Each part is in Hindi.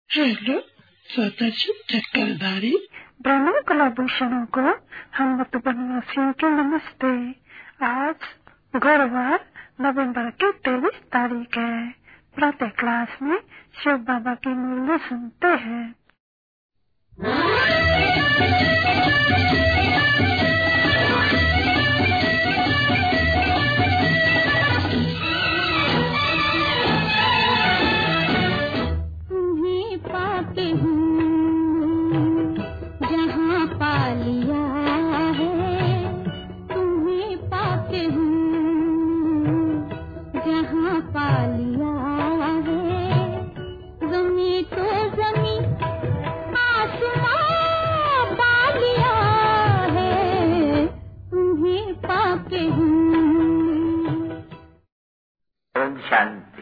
हेलो स्वतः चक्रधारी ब्रह्म कलाभूषणों को हम मधुबनवासियों की नमस्ते। आज गुरुवार नवंबर की 23 तारीख है। प्रातः क्लास में शिव बाबा की मुरली सुनते हैं। तुम्हें पाते हूँ जहाँ पा लिया है, तुम्हें पाते हूँ जहाँ पा लिया है। ज़मीं तो ज़मीं आसमां पा लिया है, तुम्हें पाते हूँ। ओम शांति।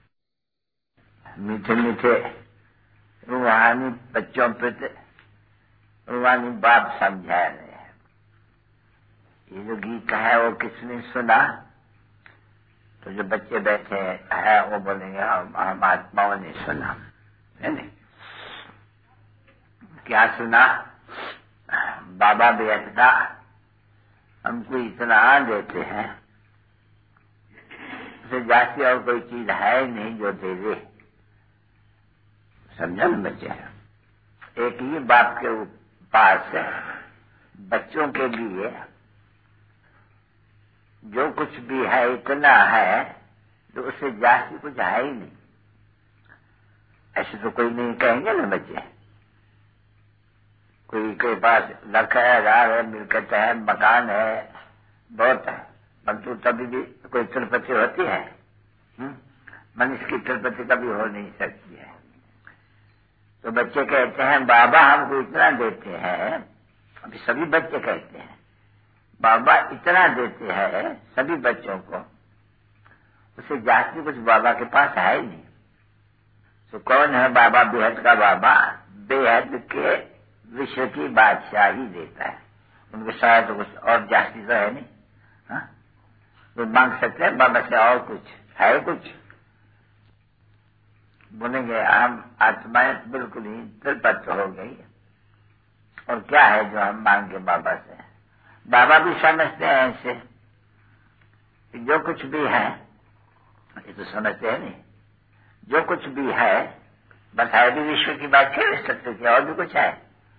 मीठे मीठे रूहानी बच्चों पे रूहानी बात समझा रहे हैं। ये जो गीत है वो किसने सुना? तो जो बच्चे बैठे हैं वो बोलेंगे हम आत्माओं ने सुना है नहीं। क्या सुना? बाबा बेहदा हमको इतना देते हैं, उससे जाती और कोई चीज है नहीं जो दे दे। समझा न बच्चे? एक ही बाप के पास बच्चों के लिए जो कुछ भी है इतना है तो उससे जास्ती कुछ है ही नहीं। ऐसे तो कोई नहीं कहेंगे ना बच्चे। कोई के पास लाख है, हजार है, मिलकत है, मकान है, बहुत है, परंतु तभी भी कोई तिरुपति होती है? मनुष्य की तिरुपति कभी हो नहीं सकती है। तो बच्चे कहते हैं बाबा हमको इतना देते हैं। अभी सभी बच्चे कहते हैं बाबा इतना देते हैं सभी बच्चों को, उससे जास्ती कुछ बाबा के पास है ही नहीं। तो कौन है बाबा? बेहद का बाबा बेहद के विश्व की बादशाही देता है। उनके साथ तो कुछ और जास्ती तो है नहीं। हाँ, तो मांग सकते हैं बाबा से और कुछ है? कुछ बोलेंगे हम आत्माएं बिल्कुल ही तिरपत हो गई। और क्या है जो हम मांगे बाबा से? बाबा भी समझते हैं ऐसे कि जो कुछ भी है, ये तो समझते हैं नहीं, जो कुछ भी है बस है भी विश्व की बात कह सकते थे। और भी कुछ है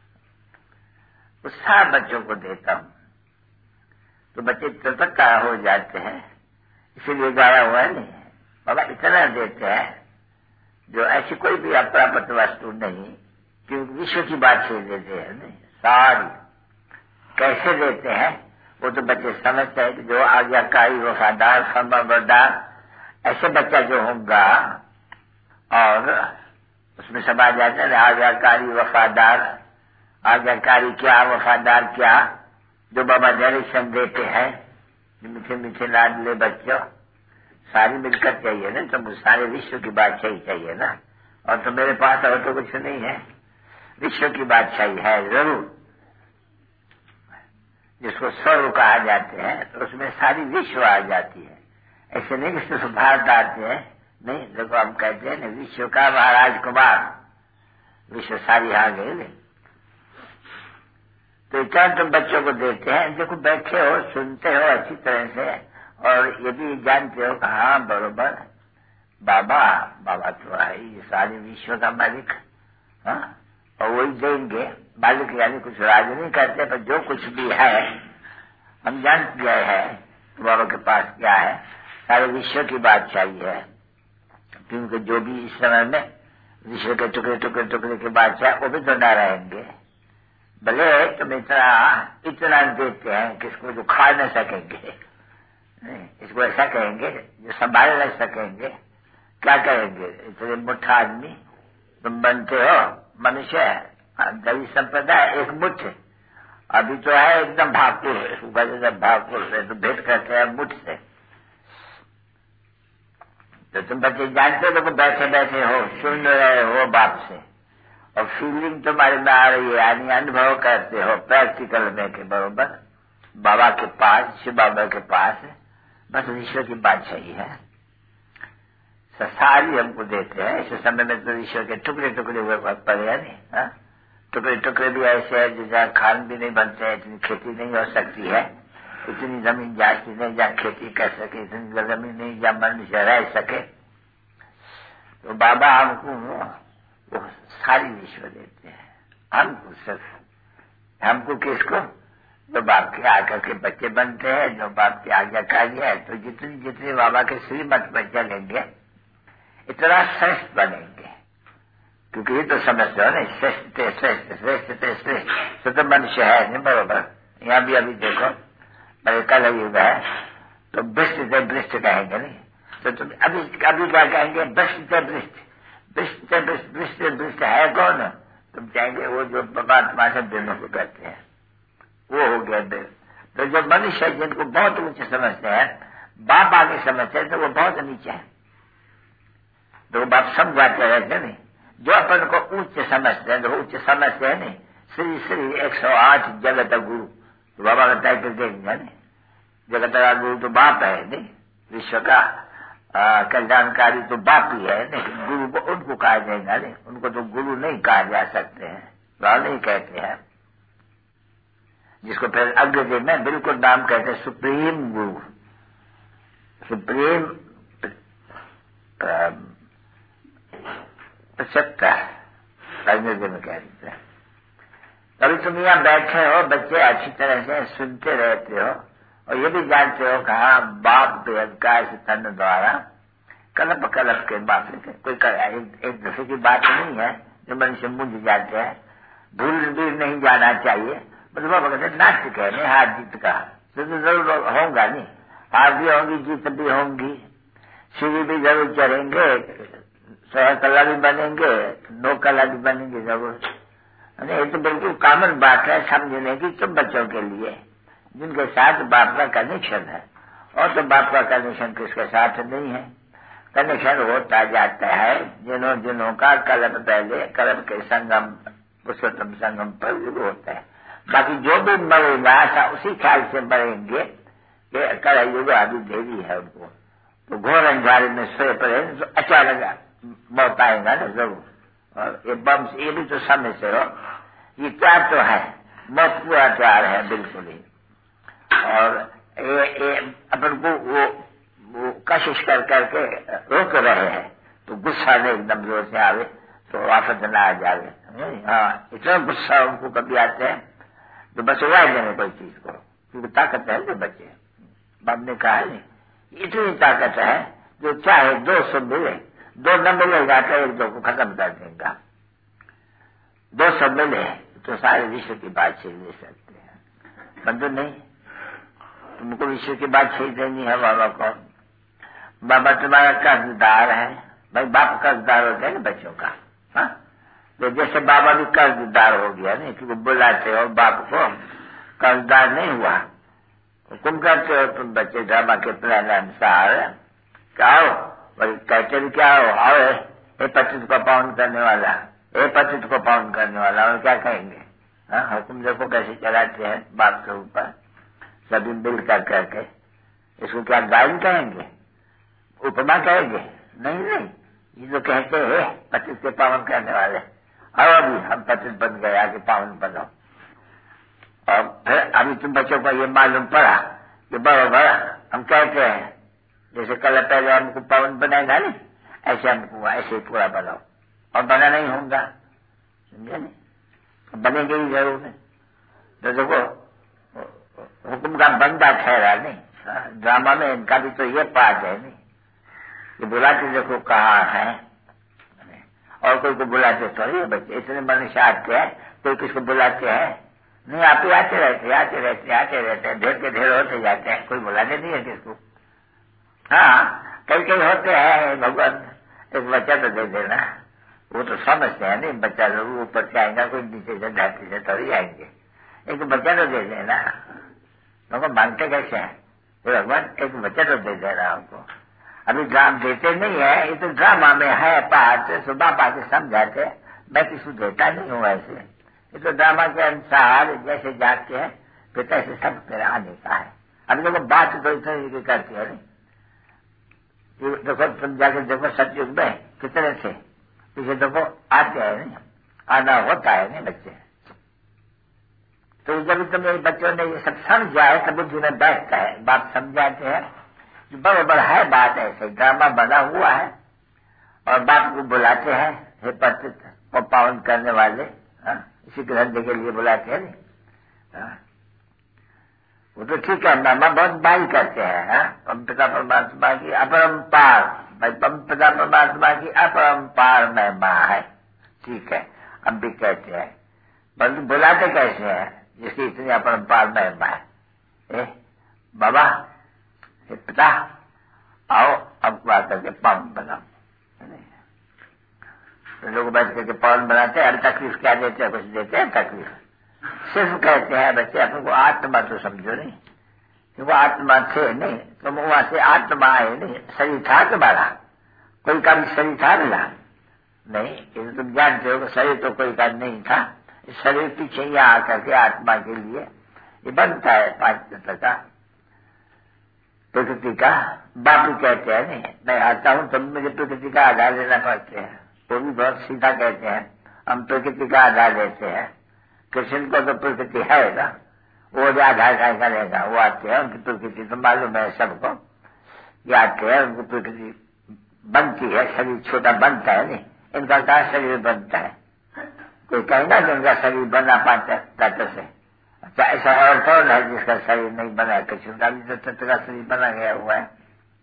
उत्साह बच्चों को देता हूं तो बच्चे तिरपत हो जाते हैं। इसीलिए गाया हुआ है नहीं, बाबा इतना देते हैं जो ऐसी कोई भी अप्राप्त वस्तु नहीं, क्योंकि विश्व की बात से देते हैं नहीं सारी। कैसे देते हैं वो तो बच्चे समझते हैं कि जो आज्ञाकारी वफादार खबरदार ऐसे बच्चा जो होगा, और उसमें सब आ जाता है आज्ञाकारी वफादार। आज्ञाकारी क्या, वफादार क्या? जो बाबा डायरेक्शन देते हैं, मीठे मीठे लाडले बच्चों, सारी मिलकर चाहिए ना, तो सारे विश्व की बादशाही चाहिए ना। और तो मेरे पास और तो कुछ नहीं है, विश्व की बादशाही है जरूर, जिसको स्वर्ग कहा जाते हैं, तो उसमें सारी विश्व आ जाती है। ऐसे नहीं कि सिर्फ भारत आते हैं, नहीं। देखो हम कहते हैं ना विश्व का महाराज कुमार, विश्व सारी आ गई नहीं। तो इतना तुम बच्चों को देते हैं, देखो बैठे हो सुनते हो अच्छी तरह से, और ये भी जानते हो कि हाँ बरोबर बाबा तो है ये सारे विश्व का मालिक। हाँ, और वही देंगे। मालिक यानी कुछ राज नहीं करते, पर जो कुछ भी है हम जान गए हैं बाबा के पास क्या है। सारे विश्व की बात चाहिए है, क्योंकि जो भी इस समय में विश्व के टुकड़े टुकड़े टुकड़े के बादशाह वो भी तो न रहेंगे। भले तुम इतना देते हैं किसको जो खा न सकेंगे, इसको ऐसा कहेंगे जो संभाल न सकेंगे। क्या कहेंगे? इतने मुठ्ठा आदमी तुम बनते हो मनुष्य, दैवी संप्रदा एक मुठ। अभी तो है एकदम भाकुर, भाकुर से तो भेंट करते हैं मुठ से। तो तुम बच्चे जानते हो, बैठे बैठे हो सुन रहे हो बाप से, और फीलिंग तुम्हारे में आ रही है, यानी अनुभव करते हो प्रैक्टिकल में के बरोबर बाबा के पास, शिव बाबा के पास बस विश्व की बादशाही है। सारी हमको देते हैं। इस समय में तो ईश्वर के टुकड़े टुकड़े हुए पड़े हैं नहीं, हाँ? टुकड़े टुकड़े भी ऐसे है जो जहाँ खान भी नहीं बनते हैं, इतनी खेती नहीं हो सकती है, इतनी जमीन जाती नहीं जहाँ खेती कर सके, इतनी जमीन नहीं जहाँ मनुष्य रह सके। तो बाबा हमको वो सारी ईश्वर देते हैं हमको, सिर्फ हमको किसको? जो बाप के आकर के बच्चे बनते हैं, जो बाप की आज्ञाकारी है। तो जितनी जितनी बाबा के श्रीमत पर चलेंगे इतना श्रेष्ठ बनेंगे, क्योंकि ये तो समझते हो ना, श्रेष्ठ श्रेष्ठ श्रेष्ठ श्रेष्ठ तो मनुष्य है नहीं, बरोबर। यहाँ भी अभी देखो मेरे कल युग है तो भ्रष्ट से भ्रष्ट कहेंगे नहीं, तो तुम अभी क्या कहेंगे? भ्रष्ट से भ्रष्ट, भ्रष्ट से भ्रष्ट, भ्रष्ट से भ्रष्ट है कौन? तुम चाहेंगे वो जो परमात्मा से दोनों को कहते हैं, वो हो गया दिल। तो जो मनुष्य जिनको बहुत ऊंचे समझते हैं, बाप आगे समझते हैं, तो वो बहुत नीचे है। तो बाप समझाते रहते नहीं, जो अपन को उच्च समझते हैं, जो उच्च समझते हैं नहीं, श्री श्री 108 जगत गुरु, तो बाबा का टाइटल देंगे नहीं, जगत का गुरु तो बाप है नहीं, विश्व का कल्याणकारी तो बाप ही है नहीं, गुरु को उनको कहा जाएगा नहीं, उनको तो गुरु नहीं कहा जा सकते हैं, वह नहीं कहते हैं, जिसको फिर अग्रदेव में बिल्कुल नाम कहते हैं सुप्रीम गुरु, सुप्रीम सत्ता अग्रदेव में कह देते हैं। कभी तुम यहाँ बैठे हो, बच्चे अच्छी तरह से सुनते रहते हो और ये भी जानते हो कहा बाप बेअधिकार से तन द्वारा कलप कलप के बाप से कोई एक दूसरे की बात नहीं है जो मनुष्य मुझ जाते हैं, भूल भी नहीं जाना चाहिए। मतलब कहते नाट्य कहने हार जीत का तो जरूर होगा नहीं, हार भी होंगी जीत भी होंगी, सीढ़ी भी जरूर चढ़ेंगे, 100 कला भी बनेंगे, 9 कला भी बनेंगे जरूर। ये तो बिल्कुल कॉमन बात है समझने की तुम बच्चों के लिए जिनके साथ बाप का कनेक्शन है, और तो बाप का कनेक्शन किसके साथ नहीं है। कनेक्शन होता जाता है जिन्हों जिन्हों का कल्प पहले कल्प के संगम पुरुषोत्तम संगम पर होता है। बाकी जो भी मरेगा ऐसा उसी ख्याल से मरेंगे कि कल युग अभी देरी है उनको, तो घोर अंधारे में सोए पड़े तो अचानक मौत आएगा ना जरूर। और ये बम ये भी तो समय से हो, ये त्याग तो है, मौत पूरा त्याग है बिल्कुल ही। और ये अपन को वो कोशिश कर करके रोक रहे हैं, तो गुस्सा नहीं एकदम जोर से आवे तो आफत न आ जावे। हाँ, इतना गुस्सा उनको कभी आते हैं तो बस उड़ा देने कोई चीज को, क्योंकि ताकत है जो बच्चे। बाप ने कहा नहीं, इतनी ताकत है जो चाहे 200 मिले, 2 न मिलेगा तो 1-2 को खत्म कर देगा। 200 मिले तो सारे विश्व की बात छीन ले सकते हैं, बंधु नहीं। तुमको विश्व की बात छीन देनी है बाबा को। बाबा तुम्हारा कर्जदार है भाई, बाप कर्जदार होता है ना बच्चों का। हाँ, तो जैसे बाबा भी कर्जदार हो गया नहीं, क्योंकि बुलाते हो बाप को, कर्जदार नहीं हुआ। तुम करते हो तुम बच्चे ड्रामा के प्लान अनुसार क्या हो भाई, कहते भी क्या हो, आओ ये पतित को पाउन करने वाला, ये पतित को पाउन करने वाला, और क्या कहेंगे। हाँ, हुक्म देखो कैसे चलाते हैं बाप के ऊपर, सभी मिल कर करके। इसको क्या गायन कहेंगे, उपमा कहेंगे? नहीं, ये जो कहते हैं पतित के पावन करने वाले, और अभी हम पतित बन गए आगे पावन बनो। और फिर अभी तुम बच्चों को ये मालूम पड़ा कि बराबर हम कहते हैं जैसे कल पहले हमको पावन बनाएगा नहीं, ऐसे हमको ऐसे पूरा बनाओ, और बना नहीं होगा, समझे नहीं, बनेंगे ही जरूर नहीं। तो देखो हुक्म का बंदा ठहरा नहीं। ड्रामा में इनका भी तो ये पार्ट है नहीं कि बुलाते देखो कहाँ है, और कोई को बुलाते थोड़ी है बच्चे। इतने मनुष्य आते हैं, कोई किसको बुलाते हैं नहीं, आप ही आते रहते हैं, ढेर के ढेर होते जाते हैं, कोई बुलाते नहीं है किसको। हाँ, कई होते हैं भगवान एक बच्चा तो दे देना, वो तो समझते हैं नहीं, बच्चा जरूर ऊपर से आएगा, कोई नीचे से धरती से थोड़ी आएंगे, एक बच्चा तो दे देना। लोग मानते कैसे हैं, तो भगवान एक बच्चा तो दे दे रहा हमको। अभी ड्राम देते नहीं है, ये तो ड्रामा में है पार्ट, सुबह पाके समझाते, मैं किसी देता नहीं हूँ ऐसे। ये तो ड्रामा के अनुसार जैसे जाते हैं फिर तैसे सब फिर आने का है। अभी लोग बात तो इतने करते हैं नहीं, देखो तुम जाके देखो सतयुग में कितने थे, पीछे देखो आते हैं नहीं, आना होता है नहीं बच्चे। तो जब तुम्हें बच्चों ने ये सब समझा है तब बुद्धि में बैठता है, बात समझाते हैं कि बराबर है बात, ऐसे ड्रामा बना हुआ है और बाप को बुलाते हैं, हे पतित को पावन करने वाले, इसी के धंधे के लिए बुलाते हैं नहीं। वो तो ठीक है, महिमा बहुत बाई करते हैं। पिता परमात्मा की अपरंपार, पिता परमात्मा की अपरंपार महिमा है, ठीक है, अब भी कहते हैं, परंतु बुलाते कैसे हैं जिसकी इतनी अपरंपार महिमा है। बाबा, पिता, आओ अब बात करके पावन बनाओ। तो लोग बैठ करके पावन बनाते हैं, अब तकलीफ क्या देते हैं, कुछ देते हैं तकलीफ, सिर्फ कहते हैं बच्चे अपन को आत्मा तो समझो नहीं, कि वो आत्मा थे नहीं, तुम वहां से आत्मा आए नहीं, शरीर था तुम्हारा, कोई का भी शरीर था मिला नहीं, ये तुम जानते हो कि शरीर तो कोई का नहीं था, इस शरीर पीछे यहाँ आकर के आत्मा के लिए ये बनता है 5 तत्व का, प्रकृति का। बापू कहते हैं नहीं, मैं आता हूं तब मुझे प्रकृति का आधार लेना पड़ते हैं, वो भी बहुत सीधा कहते हैं, हम प्रकृति का आधार लेते हैं। कृष्ण को तो प्रकृति है ना, वो जो आधार क्या करेगा, वो आते हैं, उनकी प्रकृति तो मालूम है सबको, ये आते हैं, उनको प्रकृति बनती है, शरीर छोटा बनता है नहीं, इनका क्या शरीर बनता है, कोई कहेगा कि उनका शरीर बना पाता तत्व से। अच्छा, ऐसा और कौन है जिसका शरीर नहीं बना है, कृष्ण का भी तो तत्व का शरीर बना गया हुआ है।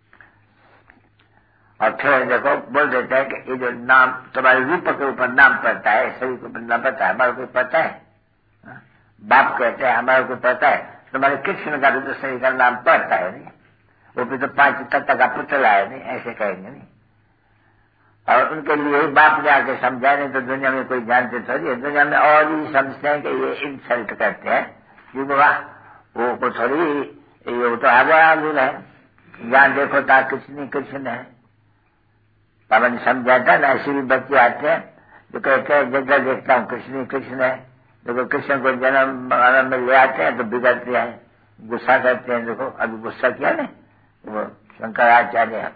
और फिर देखो बोल देते हैं कि ये जो नाम तुम्हारे रूप के ऊपर नाम पड़ता है, शरीर के ऊपर नाम पड़ता है, हमारे को पता है, बाप कहते हैं हमारे को पता है, तुम्हारे कृष्ण का भी तो शरीर का नाम पड़ता है नहीं, वो भी तो 5 तत्व का पुतला है नहीं, ऐसे कहेंगे नहीं। और उनके लिए बाप ने आके समझा, नहीं तो दुनिया में कोई जानते थोड़ी है, दुनिया में और ही समझते हैं कि ये इंसल्ट करते हैं, क्योंकि वाह वो को थोड़ी, ये तो आगे आलू है, ज्ञान देखो था कृष्ण है। पापा ने समझाता ना, ऐसे भी बच्चे आते हैं जो कहते हैं जगह देखता हूँ कृष्ण है, देखो कृष्ण को जन्म में ले आते हैं तो बिगड़ते हैं, गुस्सा करते हैं। देखो अभी गुस्सा किया ना वो शंकराचार्य,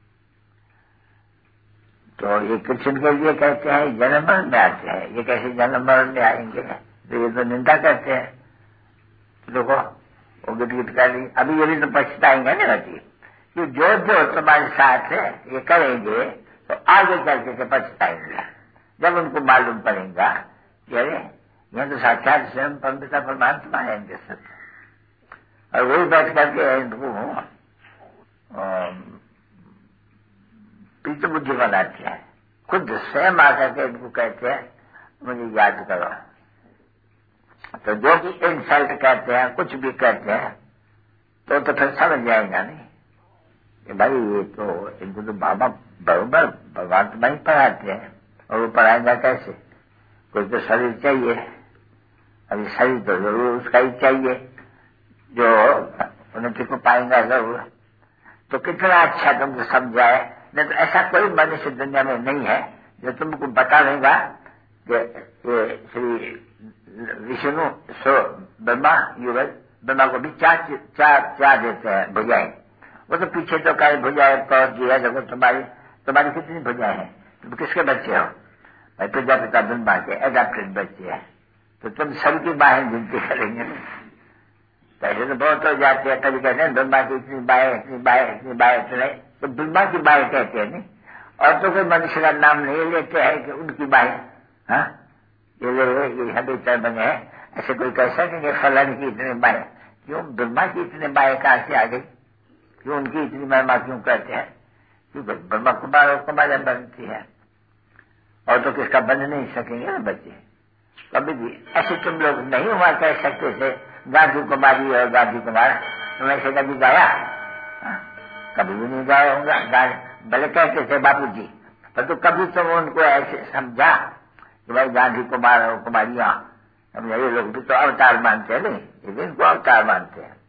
तो ये कृष्ण के लिए कहते हैं जन्म मरण में आते हैं, ये कैसे जन्म मरण में आएंगे, तो ये तो निंदा करते हैं। देखो वो गिट कर रही, अभी ये भी तो पछताएंगे ना बच्चे, कि जो जो तुम्हारे साथ है ये करेंगे तो आगे चल के पछताएंगे, जब उनको मालूम पड़ेगा कि अरे यह तो साक्षात स्वयं परमपिता परमात्मा है इनके सब, और वही बैठ करके इनको पीछ बुद्धि बनाती है, खुद स्वयं आकर के इनको कहते हैं मुझे याद करो। तो जो भी इंसल्ट करते हैं, कुछ भी करते हैं, तो फिर समझ जाएगा नहीं कि भाई ये तो इनको तो बाबा बराबर भगवान तो नहीं पढ़ाते हैं, और वो पढ़ाएगा कैसे, कोई तो शरीर चाहिए, अभी शरीर तो जरूर उसका ही चाहिए जो उन्नति को पाएंगा जरूर। तो कितना अच्छा तुमको समझाए, नहीं तो ऐसा कोई मनुष्य दुनिया में नहीं है जो तुमको बता देगा कि ये श्री विष्णु सो ब्रह्मा युगल, ब्रह्मा को भी चार देते हैं भुजाएं, वो तो पीछे तो कई भुजाएं पहुंच गई है। देखो तुम्हारी कितनी भुजाएं हैं, तुम किसके बच्चे हो, भाई प्रजापिता ब्रह्मा के एडाप्टेड बच्चे हैं, तो तुम सबकी बाहें गिनती करेंगे। पहले तो बहुत हो जाते हैं, कभी कहते हैं ब्रह्मा की इतनी बाहें इतनी बाहें इतनी बाहें, इतने तो ब्रह्मा की बाहें कहते हैं नहीं, और तो कोई मनुष्य का नाम नहीं लेते हैं कि उनकी बाहें, हाँ ये हमें बने हैं, ऐसे कोई कह सकेंगे फलन की इतने बाहें, क्यों ब्रह्मा की इतने बाहें कहां से आ गई, क्यों उनकी इतनी महिमा क्यों कहते हैं, क्योंकि ब्रह्मा कुमार और कुमार बनती है, और तो किसका बन नहीं सकेंगे ना बच्चे कभी भी। ऐसे तुम लोग नहीं हुआ कह सकते थे गांधी कुमारी और गांधी कुमार, तुम ऐसे कभी गाया, कभी भी नहीं गाया होगा गाने, भले कहते थे बापू जी, पर तो कभी तुम उनको ऐसे समझा कि भाई गांधी कुमार और कुमारियां, ये लोग भी तो अवतार मानते हैं नहीं, ये भी इनको अवतार मानते हैं।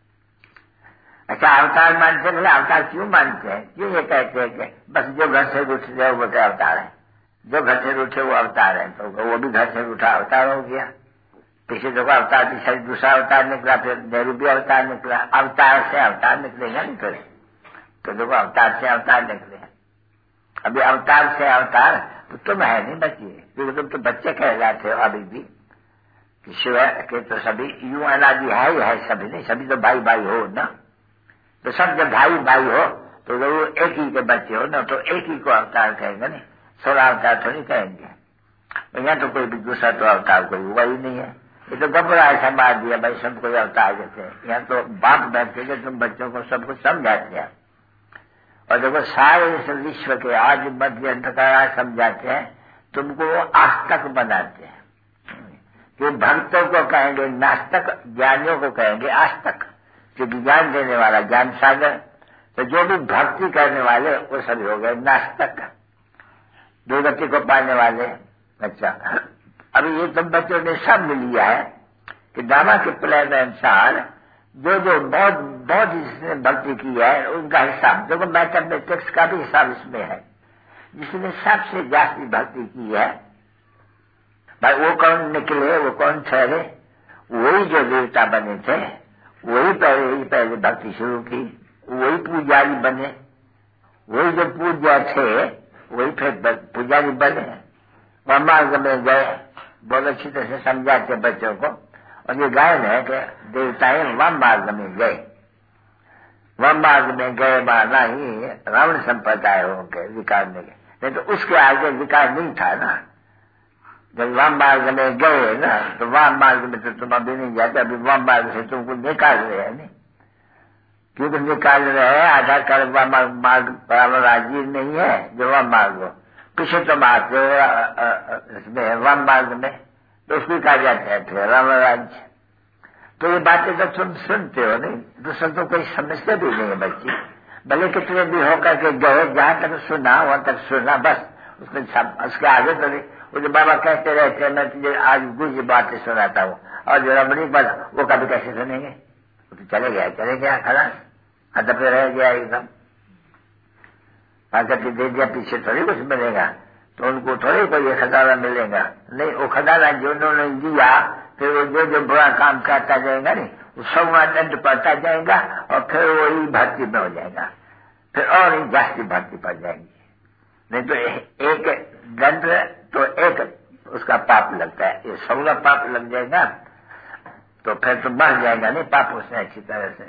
अच्छा अवतार मानते हैं, अवतार क्यों मानते हैं, क्यों ये कहते हैं कि बस जो घर से उठ जाए वो क्या अवतार है, जो घर से उठे वो अवतार है, तो वो भी घर से उठा अवतार हो गया। पीछे देखो अवतार पीछे दूसरा अवतार निकला, फिर नेहरू भी अवतार निकला, अवतार से अवतार निकलेगा नहीं फिर, तो देखो अवतार से अवतार निकले। अभी अवतार से अवतार तो तुम है नहीं बच्चे, क्योंकि तुम तो बच्चे कहलाते हो अभी भी। शिव के तो सभी यूं अनादि है ही है, सभी नहीं, सभी तो भाई भाई हो ना। तो सब जब भाई भाई हो तो जरूर एक ही के बच्चे हो ना, तो एक ही को अवतार कहेंगे नहीं, 16 अवतार थोड़ी कहेंगे। यहाँ तो कोई भी दूसरा तो अवतार कोई हुआ ही नहीं है। ये तो घबरा ऐसा मार दिया भाई सब कोई अवतार देते हैं। यहाँ तो बाप बैठे कि तुम बच्चों को सब कुछ समझाते हैं। और देखो सारे इस विश्व के आज मध्य अंधकार समझाते हैं, तुमको आस्तिक बनाते हैं। कि भक्तों को कहेंगे नास्तिक, ज्ञानियों को कहेंगे आस्तिक, क्योंकि ज्ञान देने वाला ज्ञान सागर। तो जो भी भक्ति करने वाले वो सभी हो गए नास्तिक, दुर्गति को पाने वाले। अच्छा, अभी ये तुम बच्चों ने सब मिल लिया है कि दामा के प्लान अनुसार जो जो बहुत बहुत जिसने भक्ति की है उनका हिसाब देखो, मैथमेटिक्स का भी हिसाब इसमें है। जिसने सबसे जास्ती भक्ति की है भाई वो कौन निकले, वो कौन ठहरे? वही जो देवता बने थे, वही पहले भक्ति शुरू की, वही पुजारी बने, वही जो पूज्य थे वही फिर पुजारी बने। वह मार्ग में गए, बहुत अच्छी तरह से समझाते बच्चों को। और ये गायन है कि देवताएं वह मार्ग में गए, वह मार्ग में गए माना ही रावण संप्रदाय हो गए विकार में गए, नहीं तो उसके आगे विकार नहीं था ना। जब वह मार्ग में गए ना तो वह मार्ग में तो तुम अभी नहीं जाते, अभी वह मार्ग से तुमको निकाल रहे हैं नहीं, क्योंकि निकाल रहे हैं आधार कार्ड वह मार्ग बराबर राजी नहीं है जो वह मार्ग हो। पीछे तुम आते हो इसमें वह मार्ग में, तो उसको कहा जाता है फिर राम राज्य। तो ये बातें तो तुम सुनते हो नहीं, दूसरा तो कोई समझते भी नहीं है बच्ची। भले कितने भी होकर के गए, जहां तक सुना वहां तक सुना बस, उसमें उसके आगे तो नहीं। वो जो बाबा कहते रहते हैं मैं तुझे आज कुछ बातें सुनाता हूँ, और जो रमणी बात वो कभी कैसे सुनेंगे? वो तो चले गया खलास, अदब पे रह गया एकदम। आकर दे दिया, पीछे थोड़ी कुछ मिलेगा, तो उनको थोड़ी कोई खजाना मिलेगा नहीं। वो खजाना जो उन्होंने दिया फिर वो जो बुरा काम करता जाएगा नहीं, वो सब दंड पड़ता जाएगा और फिर वही भक्ति में हो जाएगा, फिर और ही जास्ती भक्ति पड़ जाएगी। नहीं तो एक दंड तो एक उसका पाप लगता है, ये 16 पाप लग जाएगा तो फिर तो बढ़ जाएगा नहीं पाप उसने अच्छी तरह से।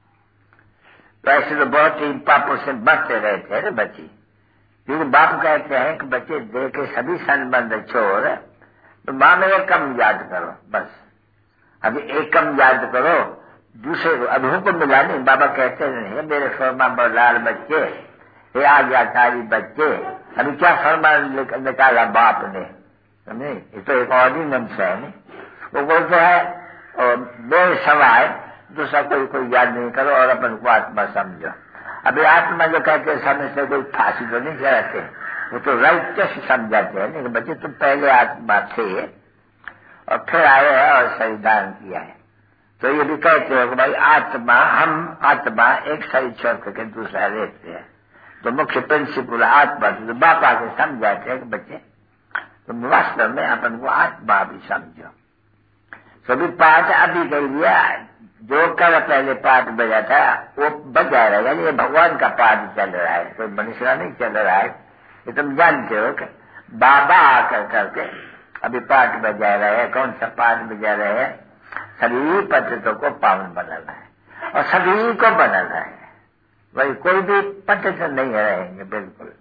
तो ऐसे तो बहुत ही पापों से बचते रहते हैं ना बच्ची, क्योंकि बाप कहते हैं कि बच्चे दे के सभी संबंध छोड़, तो माँ मेरे कम याद करो बस। अभी एक कम याद करो, दूसरे को अभी को मिला नहीं। बाबा कहते नहीं मेरे फरमान बरदार बच्चे, ये आज्ञाकारी बच्चे। अभी क्या फरमान निकाला बाप ने, नहीं ये तो एक ऑर्डिनेंस है नहीं। वो बोलते हैं और मेरे सवाए दूसरा कोई याद नहीं करो और अपन को आत्मा समझो। अभी आत्मा जो कहते समझते कोई फांसी तो नहीं चढ़ाते, वो तो राइट समझाते हैं नहीं कि बच्चे तुम पहले आत्मा थे और फिर आए हैं और शरीरदान किया है। तो ये भी कहते हो कि भाई आत्मा, हम आत्मा एक शरीर छोड़ करके दूसरा रहते हैं। तो मुख्य प्रिंसिपल आत्मा तो बाप आके समझाते हैं कि बच्चे तुम वास्तव में अपन को आत्मा भी समझो। सभी पाठ अभी कह लिया, जो कर पहले पाठ बजा था वो बजा रहा है, ये भगवान का पाठ चल रहा है, कोई मनुष्य का नहीं चल रहा है। ये तुम जानते हो कि बाबा आकर करके अभी पाठ बजा रहे हैं। कौन सा पाठ बजा रहे हैं? सभी पतितों को पावन बनाना है और सभी को बनाना है। वही कोई भी पतित नहीं रहेंगे, बिल्कुल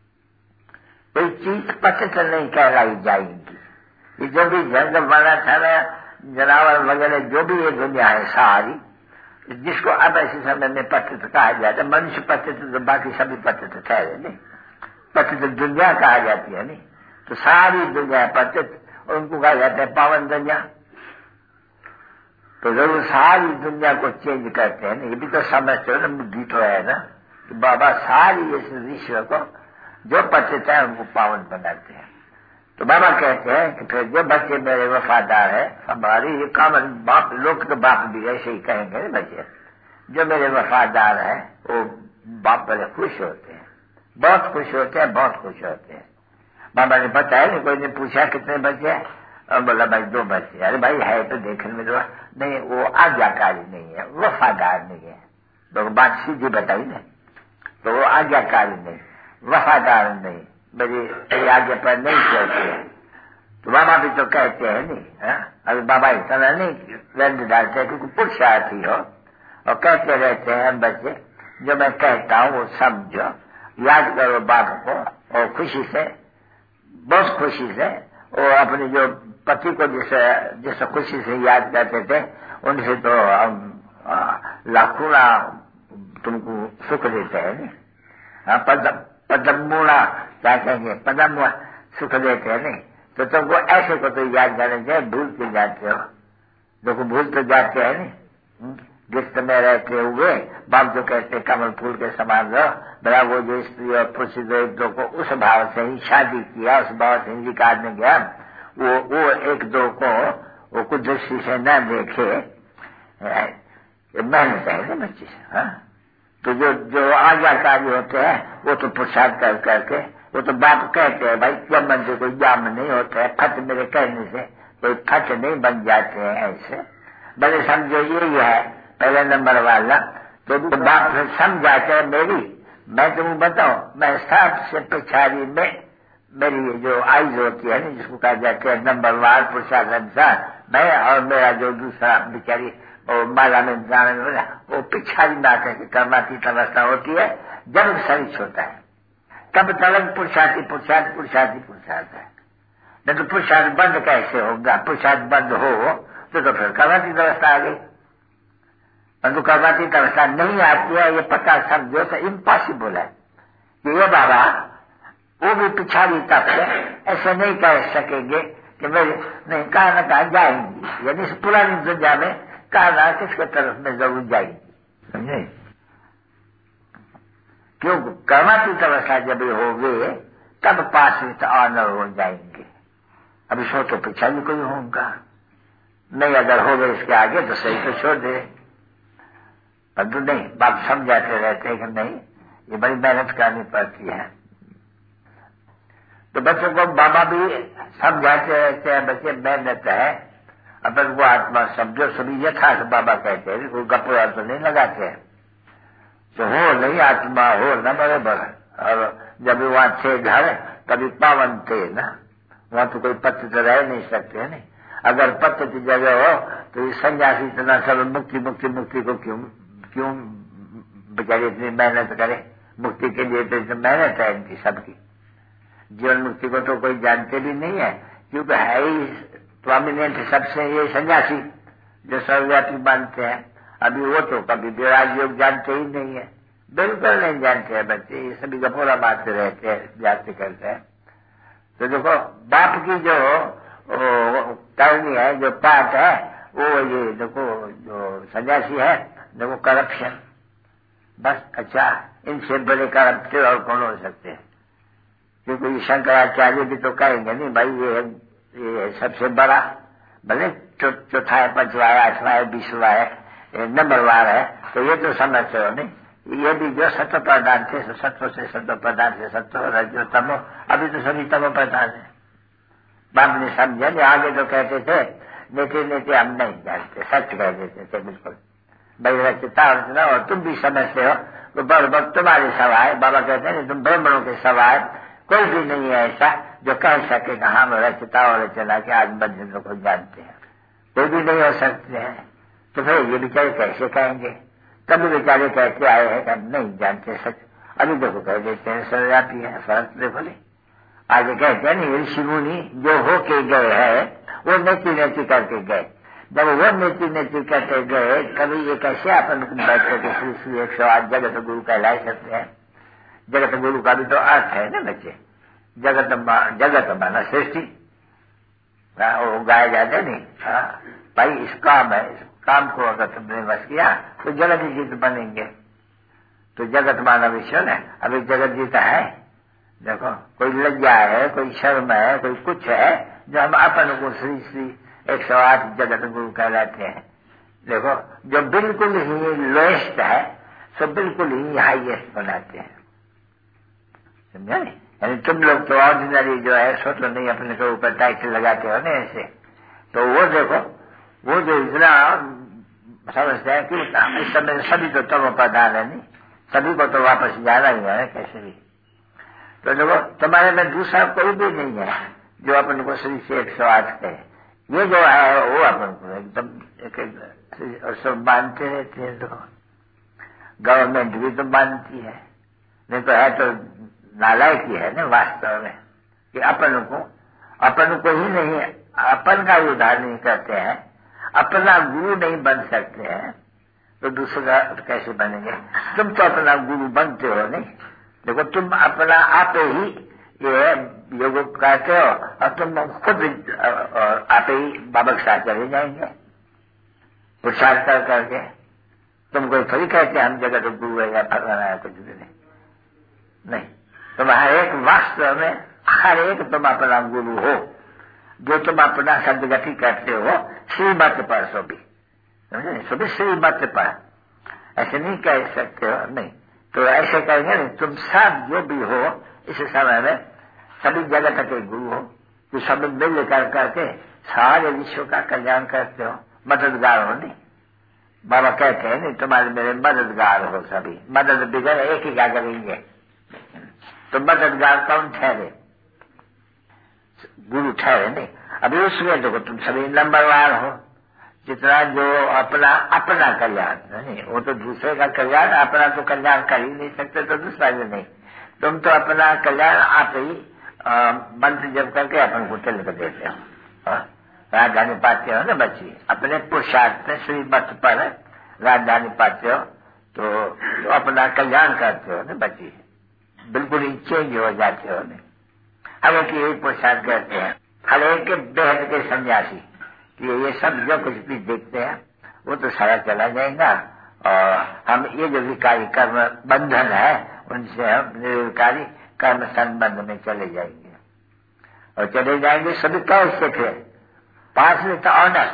कोई चीज पतित नहीं कहलाई जाएगी। ये जो भी जंगल बना था ना, जनावर वगैरह जो भी ये दुनिया है सारी, जिसको अब ऐसे समय में पतित कहा जाता है। मनुष्य पतित तो बाकी सभी पतित ठहरे नहीं, पतित दुनिया कहा जाती है नहीं। तो सारी दुनिया पतित और उनको कहा जाता है पावन दुनिया। तो जरूर सारी दुनिया को चेंज करते हैं ना, ये भी तो समझते हो ना, बुद्धि तो है ना कि बाबा सारी इस विश्व को जो पतित है उनको पावन बनाते हैं। तो बाबा कहते हैं कि फिर जो बच्चे मेरे वफादार है, हमारी ये कॉमन बाप, लोग तो बाप भी ऐसे ही कहेंगे ना बच्चे, जो मेरे वफादार है वो बाप बड़े खुश होते हैं, बहुत खुश होते हैं, बहुत खुश होते हैं। बाबा ने बताया नहीं, कोई ने पूछा कितने बच्चे हैं, और बोला भाई 2 बच्चे। अरे भाई है तो देखने में तो नहीं, वो आज्ञाकारी नहीं है, वफादार नहीं है। तो बात सीधी बताई ना, तो वो आज्ञाकारी नहीं, वफादार नहीं, मेरी आज्ञा पर नहीं चलते हैं। तो बाबा भी तो कहते हैं नहीं, अभी बाबा इतना नहीं रंग डालते क्योंकि पुरुषार्थी हो, और कहते रहते हैं बच्चे जो मैं कहता हूँ वो समझो, याद करो बाप को, और खुशी से, बहुत खुशी से, और अपने जो पति को जैसे खुशी से याद करते थे उनसे तो हम लाखों तुमको सुख देते हैं नहीं, पदमुड़ा क्या कहेंगे, पदम सुख देते हैं नहीं, तो तुमको ऐसे को तो याद करने चाहिए, भूल के जाते हो, देखो भूल तो जाते हैं नहीं। गिफ्ट में रहते हुए बाप जो कहते कमल फूल के समान रहो, बड़ा वो जो स्त्री और पुरुष दो को उस भाव से ही शादी किया, उस भाव से ही काटने गया, वो एक दो को वो कुछ दृष्टि से न देखे, मेहनत है ना बच्चे से। हाँ, तो जो आज्ञाकारी होते हैं वो तो पुरुषार्थ कर करके, वो तो बाप कहते हैं भाई जब मन से कोई जाम नहीं होता है, फट मेरे कहने से कोई फट नहीं बन जाते हैं ऐसे। भले समझो यही है पहले नंबर वाला, तो बाप से समझाते मेरी, मैं तुम्हें बताऊं, मैं सबसे पिछाड़ी में मेरी जो आइज होती है ना, जिसको कहा जाता है नंबर वार पुरुषार्थ अनुसार, मैं और मेरा जो दूसरा बेचारी और माला में जाने में वो पिछाड़ी ना करके कर्मातीत अवस्था होती है, जब शरीर होता है तब तलक पुरुषार्थी पुरुषार्थ पुरुषार्थी पुरुषार्थ है। नहीं तो पुरुषार्थ बंद कैसे होगा? पुरुषार्थ बंद हो तो फिर कर्मातीत अवस्था आ गई। परंतु कर्मातीत अवस्था नहीं आती है, ये पता समझो तो इम्पॉसिबल है कि ये बाबा वो भी पिछाड़ी तक ऐसे नहीं कह सकेंगे कि मेरे नहीं कहा न कहा जाएंगी, यानी इस पुरानी दुनिया में कहा ना किसके तरफ में जरूर जाएगी, समझे? क्यों? कर्मातीत अवस्था जब हो गए तब पास में ऑनर हो जाएंगे। अभी सो तो पिछाड़ी कोई होगा नहीं, अगर हो गए इसके आगे तो सही तो छोड़ दे, परंतु नहीं, बाप समझाते रहते हैं कि नहीं ये बड़ी मेहनत करनी पड़ती है। तो बच्चों को बाबा भी समझाते रहते हैं, बच्चे मेहनत है, अपन वो आत्मा समझो, सभी यथार्थ बाबा कहते हैं, कोई गप्पा तो नहीं लगाते हैं, तो हो नहीं आत्मा हो न बराबर। और जब वहां थे घर कभी पावन थे ना, वहां तो कोई पत्र तो रह नहीं सकते नहीं, अगर पत्र की जगह हो तो ये सन्यासी इतना सब मुक्ति मुक्ति मुक्ति को क्यों बेचारे इतनी मेहनत करे? मुक्ति के लिए तो इतनी मेहनत है इनकी सबकी, जीवन मुक्ति को तो कोई जानते भी नहीं है, क्योंकि है ही प्रोमिनेंट सबसे ये सन्यासी जो सर्वव्यापी मानते हैं। अभी वो तो कभी विराज योग जानते ही नहीं है, बिल्कुल नहीं जानते हैं बच्चे, ये सभी गपोरा मारते रहते हैं, जाते करते हैं। तो देखो बाप की जो करनी है, जो पाठ है, वो ये देखो जो सन्यासी है देखो करप्शन, बस। अच्छा, इनसे बड़े करप्शन और कौन हो सकते हैं? क्योंकि शंकराचार्य भी तो कहेंगे नहीं भाई ये सबसे बड़ा, भले चौथा है, पांचवा है, आठवां है, 20वां है, नंबरवार है, तो ये तो समझते हो नहीं, ये भी जो सत्व प्रधान थे, सत्व से सत्व प्रधान से सत्व रजो तमो, अभी तो सभी तमो प्रधान है। बाप ने समझा नहीं, आगे तो कहते थे नेते नेते हम नहीं जानते, सच कह देते थे बिल्कुल, भाई रचता और तुम भी समझते हो तो बरबर तुम्हारे सवाए। बाबा कहते हैं तुम ब्राह्मणों के सवाए कोई भी नहीं है ऐसा जो कह सके कि हम रचता और रचना के आज बंधनों को जानते हैं, कोई भी नहीं हो सकते हैं। तो फिर ये बेचारे कैसे कहेंगे? तभी बेचारे कहते आए हैं कि हम नहीं जानते सच। अभी देखो कह देते हैं सर्वव्यापी है, फर्क देखो नहीं। आगे कहते हैं नहीं, ऋषि मुनि जो होके गए हैं वो नेति नेति करके गए। जब वो नेति नेति करके गए, कभी ये कैसे अपन बैठे के श्री श्री 108 जगत गुरु कहलाए सकते हैं? जगत गुरु का भी तो अर्थ है ना बच्चे, जगत माना सृष्टि, वो गाया जाता नहीं। भाई इस काम है, इस काम को अगर तुमने बस किया तो जगत जीत बनेंगे। तो जगत माना विश्व है, अभी जगत जीता है। देखो कोई लज्जा है, कोई शर्म है, कोई कुछ है जो हम अपन को श्री श्री 108 जगत गुरु कहलाते हैं। देखो जो बिल्कुल ही लोएस्ट है सो बिल्कुल ही हाईएस्ट बनाते हैं, समझा नहीं? यानी तुम लोग तो ऑर्डिनरी जो है सो तो नहीं अपने को ऊपर टाइटल लगाते हो ना ऐसे, तो वो देखो वो जो इतना समझते हैं कि इस समय सभी तो तमो प्रधान है नहीं, सभी को तो वापस जाना ही है कैसे भी। तो देखो तुम्हारे में दूसरा कोई भी नहीं है जो अपन को श्री से 108 कहे। ये जो है वो अपन को एकदम सब मानते रहते हैं। तो गवर्नमेंट भी तो मानती है, नहीं तो है तो नालायक ही है ना वास्तव में, कि अपन को ही नहीं, अपन का उद्धार नहीं करते हैं, अपना गुरु नहीं बन सकते हैं, तो दूसरा कैसे बनेंगे? तुम तो अपना गुरु बनते हो नहीं। देखो तुम अपना आप ही ये योग करते हो और तुम खुद आप ही बाबा के साथ चले जाएंगे प्रचार कर करके। तुम कोई थोड़ी कहते हम जगह तो गुरु है या फलाना है, कुछ भी नहीं। तुम हर एक वास्तव में हर एक तुम अपना गुरु हो, जो तुम अपना सदगति करते हो श्रीमत पर सभी, समझे? सभी श्रीमत पर ऐसे नहीं कह सकते हो, नहीं तो ऐसे कहेंगे नहीं। तुम सब जो भी हो इस समय में सभी जगत के गुरु हो, तो सब मिल कर करके सारे विश्व का कल्याण करते हो, मददगार हो। नहीं बाबा कहते हैं नहीं तुम्हारे मेरे मददगार हो, सभी मदद बिगड़ एक ही क्या करेंगे। तो मददगार कौन ठहरे? गुरु ठहरे नहीं। अभी उसमें देखो तुम सभी नंबरवार हो, जितना जो अपना कल्याण नहीं, वो तो दूसरे का कल्याण, अपना तो कल्याण कर ही नहीं सकते, तो दूसरा भी नहीं। तुम तो अपना कल्याण आप ही मंत्र जब करके अपन को चल कर देते हो, राजधानी पाते हो ना बच्ची, अपने पुरुषार्थ में श्रीमत पर राजधानी पाते हो, तो अपना कल्याण करते हो ना बच्ची, बिल्कुल ही चेंज हो जाते हो। नहीं हर एक यही पुरुषार्थ करते हैं, हर एक के बेहद के सन्यासी कि ये सब जो कुछ भी देखते हैं वो तो सारा चला जाएगा, और हम ये जो विकारी कर्म बंधन है उनसे हम निर्विकारी कर्म संबंध में चले जाएंगे, और चले जाएंगे सभी कैसे फिर पास में तो ऑनर।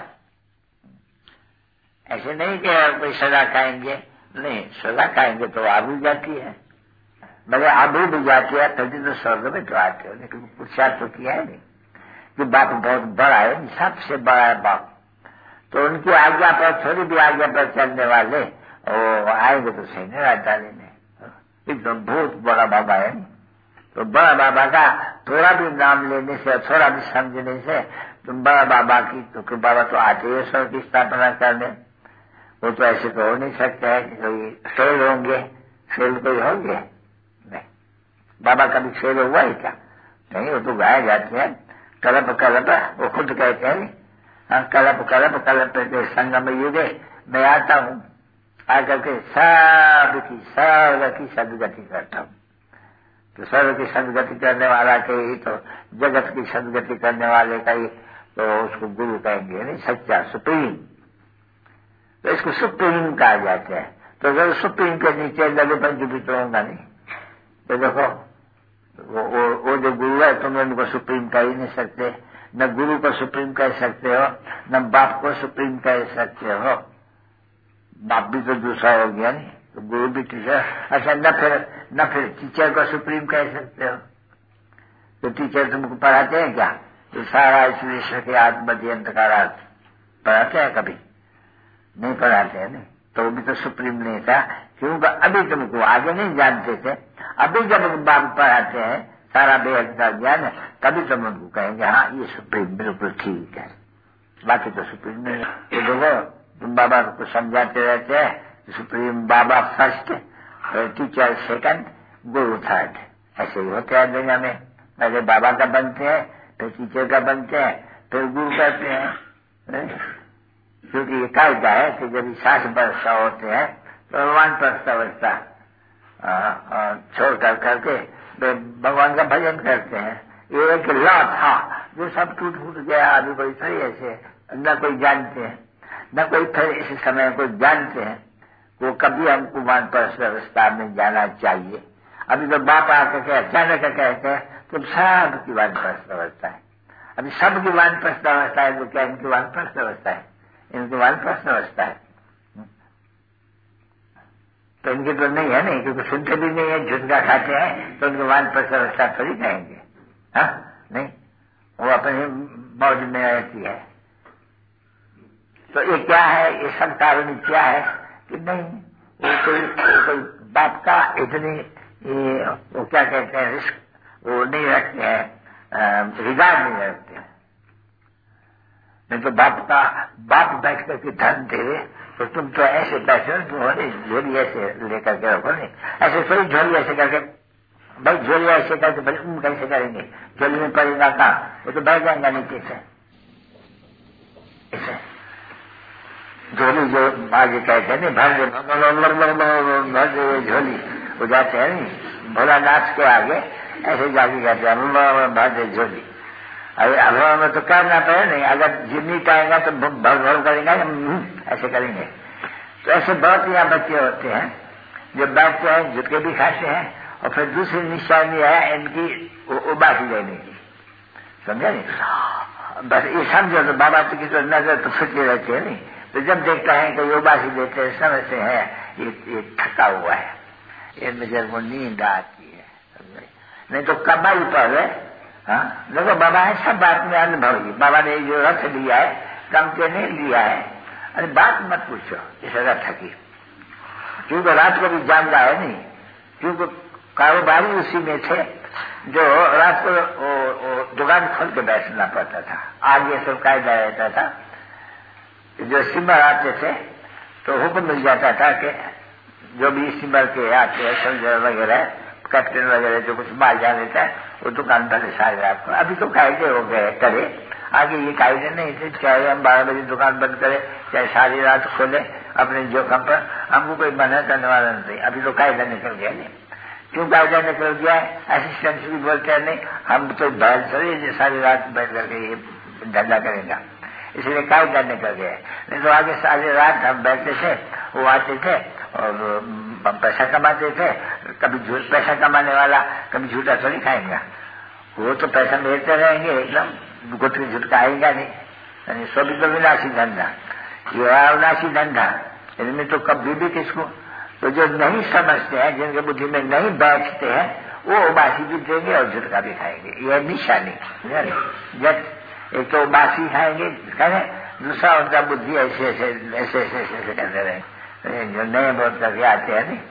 ऐसे नहीं कि कोई सजा खाएंगे, नहीं सजा खाएंगे तो आबू जाती है, मगर आबू भी जाती है तभी तो स्वर्ग में तो आते हो, लेकिन पुरुषार्थ तो किया है नहीं कि बाप बहुत बड़ा है, सबसे बड़ा है बाप, तो उनकी आज्ञा पर थोड़ी भी आज्ञा पर चलने वाले वो आएंगे तो सही नहीं रहता लेने। एकदम बहुत बड़ा बाबा है, तो बड़ा बाबा का थोड़ा भी नाम लेने से थोड़ा भी समझने से तुम बड़ा बाबा की, तो बाबा तो आते ही स्वर्ग की स्थापना करने, वो तो ऐसे तो हो नहीं सकता है कि कोई फेल होंगे, फेल कोई होंगे नहीं। बाबा कभी फेल हुआ ही क्या? नहीं, वो तो गाए जाते हैं कलप कलप, वो खुद कहते हैं कलप कलप कलप के संगम युगे मैं आता हूँ, आकर के सर्व की सदगति करता हूँ। तो सर्व की सदगति करने वाला के ही तो जगत की सदगति करने वाले का ही तो उसको गुरु कहेंगे नहीं, सच्चा सुप्रीम। तो इसको सुप्रीम कहा जाता है। तो अगर सुप्रीम के नीचे लगे पंच भी तो होगा नहीं। तो देखो वो जो गुरु है तुम उनको सुप्रीम कह ही नहीं सकते, न गुरु को सुप्रीम कह सकते हो, न बाप को सुप्रीम कह सकते हो। बाप भी तो दूसरा हो गया नहीं, तो गुरु भी टीचर। अच्छा न फिर टीचर को सुप्रीम कह सकते हो। तो टीचर तुमको पढ़ाते हैं क्या? तो सारा इस विश्व के आत्मधि अंतकारार्थ पढ़ाते हैं? कभी नहीं पढ़ाते हैं। नहीं तो वो भी तो सुप्रीम नहीं था, क्योंकि अभी तुमको आगे नहीं जानते थे। अभी जब बाप पढ़ाते हैं सारा बेहद का ज्ञान, तभी तुम उनको कहेंगे हाँ ये सुप्रीम बिल्कुल ठीक है, बाकी तो सुप्रीम नहीं है। तो देखो तुम बाबा को समझाते रहते हैं, supreme Baba first, teacher second, guru third, ऐसे ही होते हैं दुनिया में। पहले बाबा का बनते हैं, फिर टीचर का बनते हैं, फिर गुरु करते हैं। क्योंकि ये कायदा है कि जब 60 वर्ष का होते हैं तो वानप्रस्थ अवस्था छोड़ कर करके भगवान का भजन करते हैं। ये एक लॉ था जो सब टूट फूट गया। अभी कोई सही ऐसे न कोई जानते हैं, न कोई फिर इस समय कोई जानते हैं वो कभी हमको वानप्रस्थ अवस्था में जाना चाहिए। अभी तो बाप आकर के अचानक कहते हैं तुम सबकी वानप्रस्थ अवस्था है। अभी सबकी वानप्रस्थ अवस्था है तो क्या इनकी वानप्रस्थ अवस्था है? इनकी वानप्रस्थ अवस्था है तो इनकी तो नहीं है नहीं, क्योंकि सुनते भी नहीं है, झुटका खाते हैं, तो उनकी वानप्रस्थ अवस्था थोड़ी कहेंगे। हाँ नहीं, वो अपने मौज में रहती है। तो ये क्या है? ये सब कारण क्या है कि नहीं वो कोई बाप का इतनी वो क्या कहते हैं रिस्क वो नहीं रखते हैं, रिगार्ड नहीं रखते हैं। नहीं तो बाप बैठ करके धन दे तो तुम तो ऐसे बैठे हो, तुम झोली ऐसे लेकर के रखो नहीं, ऐसे थोड़ी झोली ऐसे करके, भाई झोली ऐसे करके भाई कैसे करेंगे, झोली में पड़ेगा कहाँ, वो तो बैठ जाएगा नीचे से ऐसे। झोली जो आगे कहते हैं नहीं, भर दे झोली वो जाते हैं नहीं, भोला नाच के आगे ऐसे जाके कहते हैं भर दे झोली। अरे अभाव में तो करना पड़े नहीं, अगर जिम्मी कहेगा तो भर भर करेंगे, ऐसे करेंगे। तो ऐसे बहुत यहाँ बच्चे होते हैं जो बैठते हैं, झुटके भी खाते हैं, और फिर दूसरी निशानी है इनकी उबासी लेने की, समझे नहीं। बस ये समझो तो बाबा की तो नजर तो फिरती रहती है नहीं, तो जब देखता है कि उबासी देते हैं समझते हैं ये थका हुआ है, ये मुझे को नींद आती है, नहीं तो कमाई पर है। हाँ देखो बाबा है सब बात में अनुभवी, बाबा ने जो रथ लिया है कम के नहीं लिया है। अरे बात मत पूछो इस रथ की, क्योंकि रात को भी जान रहा है नहीं, क्योंकि कारोबारी उसी में थे जो रात को दुकान खोल के बैठना पड़ता था। आगे सब कायदा रहता था, जो सिमर आते थे तो हुक्म मिल जाता था कि जो भी सिमर के आते हैं सोल्जर वगैरह कैप्टन वगैरह जो कुछ माल जा लेता है वो दुकान पर सारी रात को। अभी तो कायदे हो गए करे, आगे ये कायदे नहीं थे, चाहे हम 12 बजे दुकान बंद करें चाहे सारी रात खोले अपने जोखम पर, हमको कोई मना करने वाला नहीं। अभी तो कायदा निकल गया नहीं, क्यों कायदा निकल गया है, असिस्टेंट भी बोलते हैं नहीं हम तो बैल चले सारी रात बैठ करके ये धंधा करेगा, इसलिए कायदा निकल गया। नहीं तो आगे सारी रात हम बैठते थे, वो आते थे और पैसा कमाते थे। कभी पैसा कमाने वाला कभी झूठा थोड़ी खाएगा, वो तो पैसा मिलते रहेंगे एकदम, गुटकी झुटका आएगा नहीं। सो भी तो विनाशी धंधा, ये अविनाशी धंधा, इनमें तो कभी भी किसको तो जो नहीं समझते हैं, जिनके बुद्धि में नहीं बैठते हैं, वो उबासी भी देंगे और झुटका भी खाएंगे। यह निशानी जब एक तो उबासी खाएंगे कहें, दूसरा उनका बुद्धि ऐसे ऐसे ऐसे ऐसे ऐसे करते रहे। जो नए बोध करके आते हैं नहीं,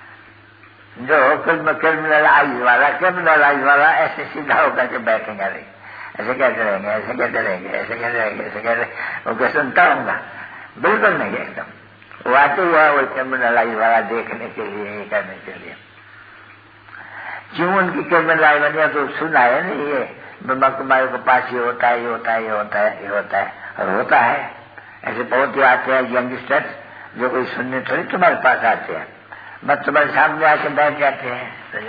जो क्रिमिनल आइज वाला ऐसे सीधा होकर के बैठेगा नहीं, ऐसे कहते रहेंगे ऐसे कहते रहेंगे ऐसे कहते रहेंगे ऐसे कहते, वो सुनता होगा बिल्कुल नहीं एकदम। वो आते हुआ वो क्रिमिनल आइज वाला देखने के लिए, ये करने के लिए। क्यों उनकी क्रिमिनल आइज बनिया तो सुना है नहीं, ये ब्रह्मा कुमारी के पास ये होता है, ये होता है, ये होता है, ये होता है, और होता है। ऐसे बहुत ही आते हैं यंगस्टर्स जो कोई सुनने थोड़ी तुम्हारे पास आते हैं, बस तुम्हारे सामने आके बैठ जाते हैं,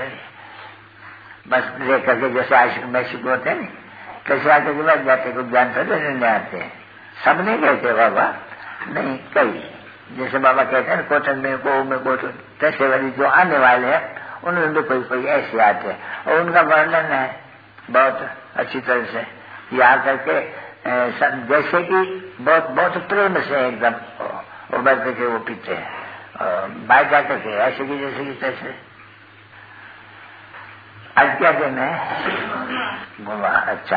बस देख करके जैसे आशिक मैशिक होते हैं नहीं, कैसे आके के बैठ जाते, कुछ ज्ञान थोड़े लेने आते हैं। सब नहीं कहते बाबा, नहीं कई जैसे बाबा कहते हैं कोटन में कोटन कैसे वाली जो आने वाले हैं उनमें भी कोई ऐसे आते हैं, और उनका वर्णन है बहुत अच्छी तरह से यहाँ करके, जैसे कि बहुत प्रेम से एकदम उबर करके वो पीते हैं, बाहर जाकर के ऐसे की जैसे कि तैसे। आज क्या दिन है? गुरुवार। अच्छा,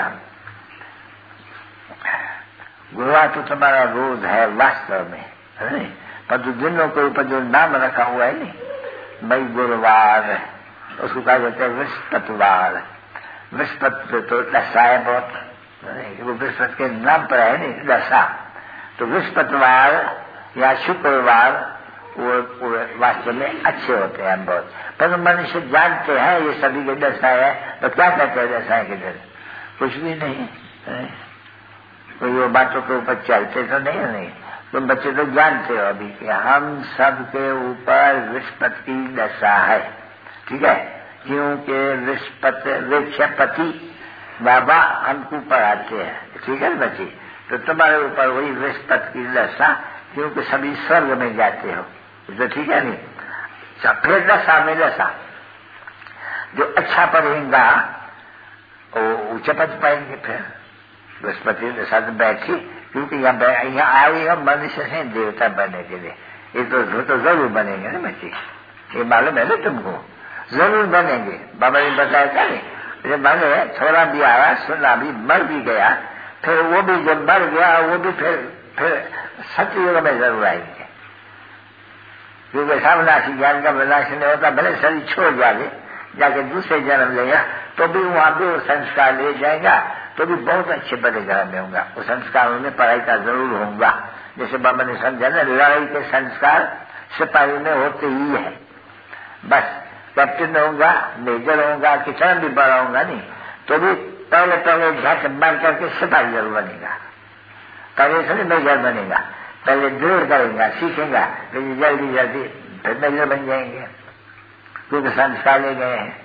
गुरुवार तो तुम्हारा रोज है वास्तव में, है नहीं? पर जो दिनों के ऊपर जो नाम रखा हुआ है नहीं, भाई गुरुवार, उसको कहा जाता है बृहस्पतिवार। बृहस्पति तो दशा है बहुत, वो बृहस्पति के नाम पर है नहीं दशा, तो बृहस्पतिवार या शुक्रवार वो वास्तव में अच्छे होते हैं बहुत। पर मनुष्य जानते हैं ये सभी के दशा है, तो क्या कहते हैं दशा के दिन? कुछ भी नहीं, कोई वो बातों के ऊपर चलते तो नहीं। तुम बच्चे तो जानते हो अभी कि हम सब के ऊपर बृहस्पति की दशा है, ठीक है? क्योंकि वृक्षपति बाबा हमको पढ़ाते हैं, ठीक है बच्चे? तो तुम्हारे ऊपर वही बृहस्पति की दशा, क्योंकि सभी स्वर्ग में जाते हो, तो ठीक है नहीं? फिर दशा में दशा जो अच्छा पढ़ेगा वो ऊंचे पद पाएंगे। फिर बृहस्पति के साथ बैठी, क्योंकि यहाँ आए हम मनुष्य से देवता बनने के लिए, ये तो जरूर बनेंगे ना बच्चे, ये मालूम है ना तुमको, जरूर बनेंगे। बाबा ने बताया था नहीं, जब मैंने थोड़ा भी आया सुना भी मर भी गया, फिर वो भी जब मर गया वो भी फिर सत्य युग में जरूर आएंगे। क्योंकि सामनासी ज्ञान का विनाश नहीं होता। भले शरीर छोड़ जाके दूसरे जन्म लेगा तो भी वहां भी वो संस्कार ले जाएगा, तो भी बहुत अच्छे बड़े घर में होगा। वो संस्कारों में पढ़ाई का जरूर होगा। जैसे बाबा ने समझा ना, लड़ाई के संस्कार सिपाही में होते ही है। बस कैप्टन होगा, मेजर होगा, कितना भी बड़ा होगा नहीं, तो भी पहले झट मार करके सिपाही जरूर बनेगा। पहले से नहीं मेजर बनेगा, पहले ड्रिल करेगा, सीखेगा, फिर जल्दी फिर मेजर बन जाएंगे, क्योंकि संस्कार ले गए हैं।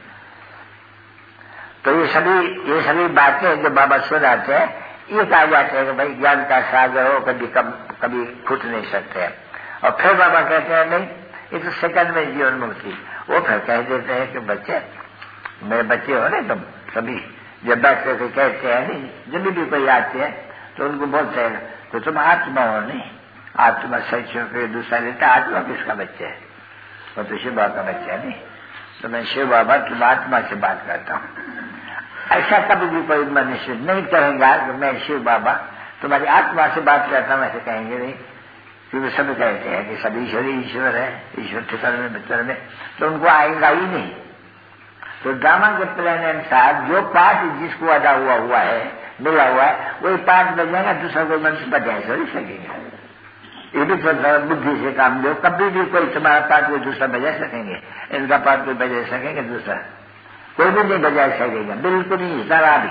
तो ये सभी बातें जो बाबा सुनाते हैं, ये कहा जाते हैं कि भाई ज्ञान का सागर हो, कभी फूट नहीं सकते। और फिर बाबा कहते हैं नहीं, ये तो सेकंड में जीवन मुक्ति। वो फिर कह देते हैं कि बच्चे, मेरे बच्चे हो ना तुम सभी, जब बैठ करके कहते हैं नहीं, जब भी कोई आते हैं तो उनको बोलते हैं तो तुम आत्मा हो नहीं, आत्मा सच हो, दूसरा लेता आत्मा किसका बच्चा है? वो तो शिव बाबा का बच्चा है नहीं। तो मैं शिव बाबा तुम आत्मा से बात करता हूँ। ऐसा कभी भी कोई मनुष्य नहीं कहेगा कि मैं शिव बाबा तुम्हारी आत्मा से बात करता हूँ, ऐसे कहेंगे नहीं। क्योंकि सभी कहते हैं कि सभी ईश्वर है, ईश्वर ठिकाने में भीतर में, तो उनको आएगा ही नहीं। तो ड्रामा के प्लान अनुसार जो पाठ जिसको अदा हुआ है, मिला हुआ है, वही पाठ बजाएगा, दूसरा कोई मनुष्य बजाए थोड़ी सकेगा। ये भी तो बुद्धि से काम लो, कभी भी कोई तुम्हारा पाठ कोई दूसरा बजा सकेंगे, इनका पाठ कोई बजा सकेंगे दूसरा, कोई भी नहीं बजा सकेगा, बिल्कुल नहीं। जरा भी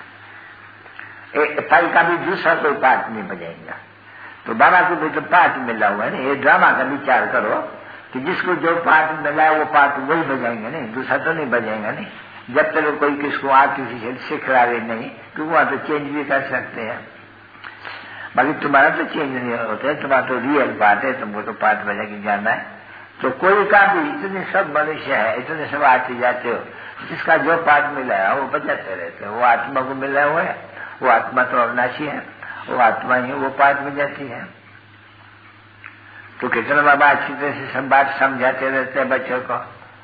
भाई का भी दूसरा कोई पाठ नहीं बजाएगा। तो बाबा को भी तो पाठ मिला हुआ है ना। ये ड्रामा का विचार करो कि जिसको जो पाठ मिला है वो पाठ वही बजाएंगे नहीं, दूसरा तो नहीं बजाएगा नहीं, जब तक कोई किसको आर्टिफिशियल सिखला रहे नहीं, क्योंकि वहां तो चेंज भी कर सकते हैं। बाकी तुम्हारा तो चेंज नहीं होता, तुम्हारा तो रियल पाठ है, तुमको तो पाठ बजा के जाना है। तो कोई का भी, इतने सब मनुष्य है, इतने सब आते जाते हो, जिसका जो पाठ मिला है वो बजाते रहते हैं। वो आत्मा को मिला हुआ है, वो आत्मा तो अविनाशी है, वो आत्मा ही वो पाठ बजाती है। तो कितना बाबा अच्छी तरह से सब बात समझाते रहते हैं बच्चों को।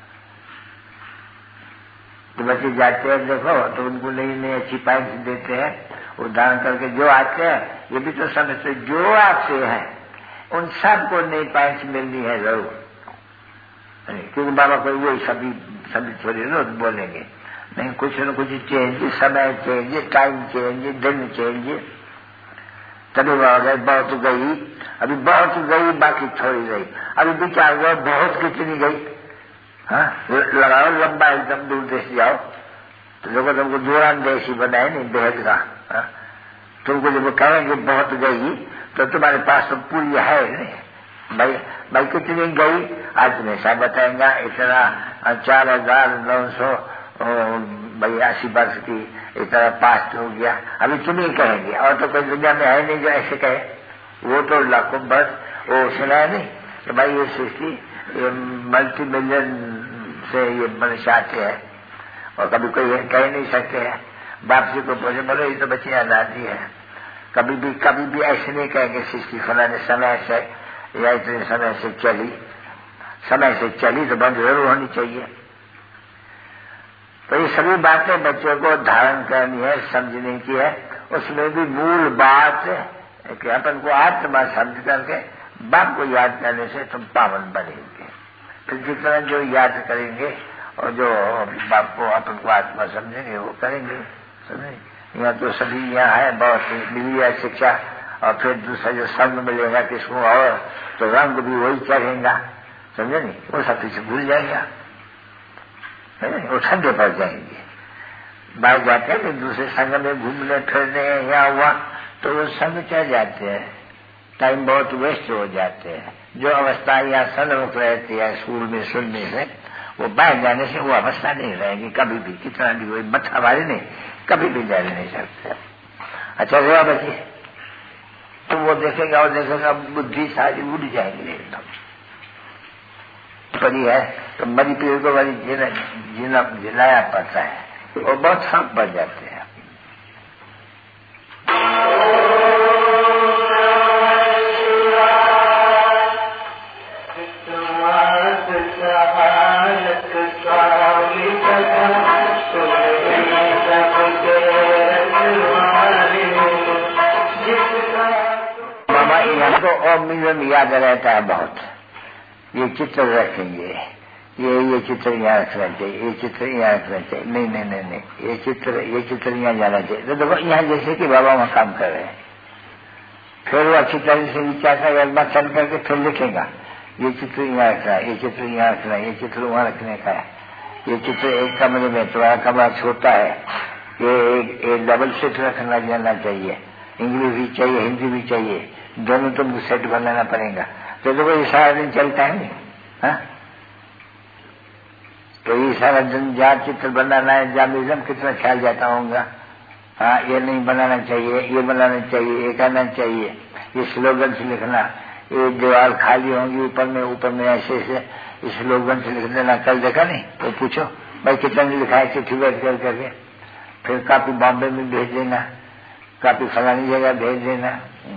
तो बच्चे जाते हैं देखो तो उनको नई नई अच्छी पॉइंट देते हैं, उदाहरण करके जो आते हैं ये भी तो समझते, जो आते हैं उन सबको नई पॉइंट मिलनी है जरूर, क्योंकि बाबा कोई वही सभी थोड़ी रोज बोलेंगे नहीं, कुछ न कुछ चेंज, समय चेंज, टाइम चेंज, दिन चेंज। तभी बहुत गई, अभी बहुत गई, बाकी थोड़ी गई, अभी विचार हुआ बहुत कितनी गई। हाँ लगाओ लंबा एकदम दूर देश जाओ तो देखो तुमको दूरान देशी बनाए नहीं बेहद का। हाँ? तुमको जब कहेंगे बहुत गई तो तुम्हारे पास तो पूरी है नहीं। भाई कितनी गई आज में सब बताएंगा, इतना 4982 वर्ष की इतना पास्ट हो गया। अभी तुम ही कहेंगे, और तो कोई दुनिया में है नहीं जो ऐसे कहे। वो तो लाखों बस वो सुना है नहीं कि भाई ये सृष्टि ये मल्टी मिलियन से ये मनुष्य आते हैं, और कभी कोई कह नहीं सकते हैं। बाप जी को बोले बोलो ये तो बच्चे आजादी है, कभी भी ऐसे नहीं कहेंगे सृष्टि फलाने समय से या इतने समय से चली तो बंद जरूर होनी चाहिए। तो ये सभी बातें बच्चों को धारण करनी है, समझने की है। उसमें भी मूल बात कि अपन को आत्मा समझ करके बाप को याद करने से तुम पावन बनेंगे। फिर जितना जो याद करेंगे और जो बाप को अपन को आत्मा समझेंगे वो करेंगे। समझे, यहाँ तो सभी यहाँ है, बहुत मिली है शिक्षा, और फिर दूसरा जो संग मिलेगा किसको और तो रंग भी वही चढ़ेगा। समझे नहीं, वो सब पीछे भूल जाएगा, वो ठंडे पड़ जाएंगे। बाहर जाते हैं तो दूसरे संग में घूमने फिरने यहाँ हुआ तो वो संग चढ़ जाते हैं, टाइम बहुत वेस्ट हो जाते हैं। जो अवस्था या सन्मुख रहती है स्कूल में सुनने से, वो बाहर जाने से वो अवस्था नहीं रहेगी कभी भी, कितना भी कोई मत्था मारे नहीं, कभी भी जा नहीं सकते। अच्छा हुआ बच्चे, तो वो देखेगा और देखेगा बुद्धि सारी उड़ जाएगी एकदम। पड़ी है तो मरी पीढ़ी को बड़ी जिलाया पड़ता है, और बहुत फर्क पड़ जाते हैं। बाबा यहाँ तो ओम याद रहता है बहुत, ये चित्र रखेंगे, ये चित्र यहाँ रखना चाहिए, ये चित्र यहाँ रखना चाहिए, नहीं, ये चित्र यहाँ जाना चाहिए। तो देखो यहाँ जैसे कि बाबा वहाँ काम कर रहे हैं, फिर वो अच्छी तरह से विचार का एक बार चल करके फिर लिखेगा, ये चित्र यहाँ रखना है, ये चित्र यहाँ रखना है, ये चित्र वहाँ रखने का है, ये चित्र एक कमरे में, तुम्हारा कमरा छोटा है, ये एक डबल सेट रखना जाना चाहिए, इंग्लिश भी चाहिए, हिंदी भी चाहिए, दोनों तुमको सेट बनाना पड़ेगा। तो देखो ये सारा दिन चलता है नहीं, हाँ? तो ये सारा दिन जहाँ चित्र बनाना है, जहाँ म्यूजियम कितना ख्याल जाता होगा, हाँ ये नहीं बनाना चाहिए, ये बनाना चाहिए, ये करना चाहिए, ये स्लोगन से लिखना, ये दीवार खाली होंगी ऊपर में ऐसे इस स्लोगन से लिख देना। कल देखा नहीं तो पूछो भाई कितना लिखा है चिट्ठी बैठ करके, फिर कापी बॉम्बे में भेज देना, कापी फलानी जगह भेज देना,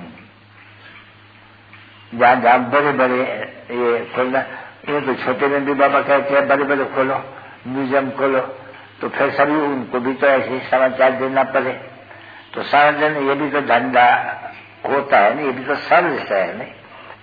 जहाँ बड़े ये खोलना। ये तो छोटे में भी बाबा कहते हैं बड़े खोलो, म्यूजियम खोलो, तो फिर सभी उनको भी तो ऐसे समाचार देना पड़े। तो सारा दिन ये भी तो धंधा होता है नहीं, ये भी तो सर्विस है नहीं।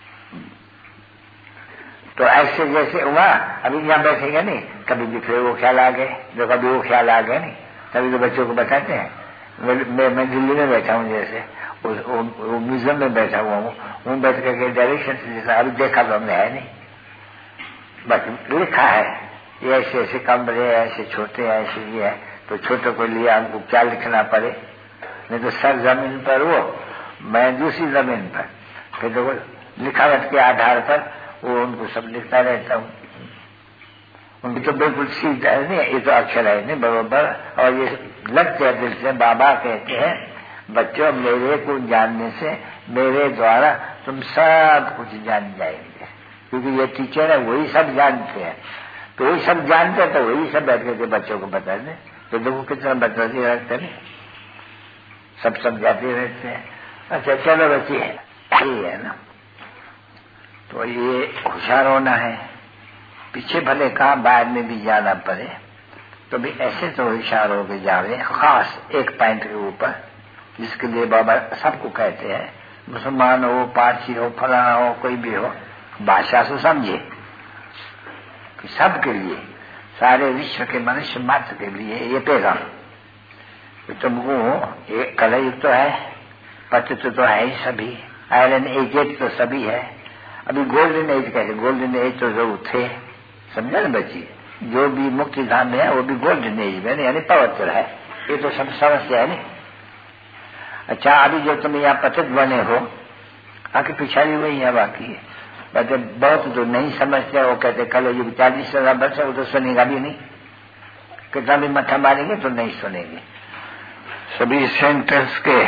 तो ऐसे जैसे हुआ, अभी यहाँ बैठेंगे नहीं, कभी भी फिर वो ख्याल आ गए, जो कभी वो ख्याल आ गए नहीं, तभी तो बच्चों को बताते हैं। मैं दिल्ली में बैठा हूँ, जैसे वो म्यूजियम में बैठा हुआ हूँ, बैठ करके डायरेक्शन से जैसा अभी देखा तो हमने है नहीं, बस लिखा है ये ऐसे ऐसे कमरे ऐसे छोटे ऐसे ये है, तो छोटे को लिए हमको क्या लिखना पड़े, नहीं तो सर जमीन पर वो, मैं दूसरी जमीन पर, फिर तो लिखावट के आधार पर वो उनको सब लिखता रहता हूँ। उनकी तो बिल्कुल सीधा है नहीं, ये तो अक्षर है नहीं बराबर, और ये लगते हैं दिल से। बाबा कहते हैं बच्चों मेरे को जानने से मेरे द्वारा तुम सब कुछ जान जाएंगे, क्योंकि ये टीचर है वही सब जानते हैं, तो वही सब जानते हैं, तो वही सब बैठ करके बच्चों को बता दें। तो देखो कितना बताते रहते हैं, सब समझाते रहते हैं। अच्छा चलो बच्ची ये है ना, तो ये होशियार होना है, पीछे भले कहा बाद में भी जाना पड़े, तो भी ऐसे तो होशियार हो के जावे, खास एक पॉइंट के ऊपर, जिसके लिए बाबा सबको कहते हैं, मुसलमान हो, पारसी हो, फलाना हो, कोई भी हो, भाषा से समझे कि सबके लिए, सारे विश्व के मनुष्य मात्र के लिए ये पैगाम तो तुमको ये कलयुग तो है, पतित तो है ही सभी, आयरन एज तो सभी है। अभी गोल्डन एज कैसे, गोल्डन एज तो जरूर थे, समझा ना बच्ची, जो भी मुक्ति धाम में है वो भी गोल्डन एज में यानी पवित्र है, ये तो सब समस्या है नहीं। अच्छा अभी जो तुम यहाँ पतित बने हो, आके पिछाड़ी वही है बाकी है, बच्चे बहुत जो नहीं समझते वो कहते कल ये 40,000 वर्ष है, वो तो सुनेगा भी नहीं, कितना भी मत्था मारेंगे तो नहीं सुनेंगे। सभी सेंटेंस के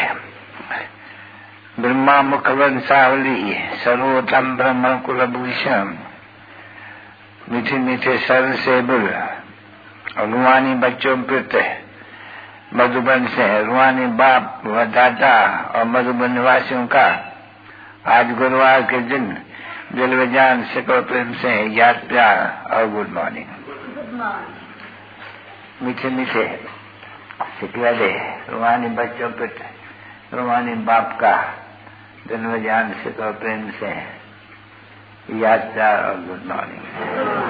ब्रह्मा मुख वंशावली सर्वोत्तम ब्रह्म कुलभूषण, मीठे मीठे सर से बुल, रुहानी बच्चों प्रत्य मधुबन से, रुहानी बाप व दादा और मधुबन निवासियों का आज गुरुवार के दिन दिल व जान से प्रेम से याद प्यार और गुड मॉर्निंग। मीठे मीठे सिखला दे रुहानी बच्चों प्रत्य, रुहानी बाप का दिल व जान से प्रेम से याद प्यार और गुड मॉर्निंग।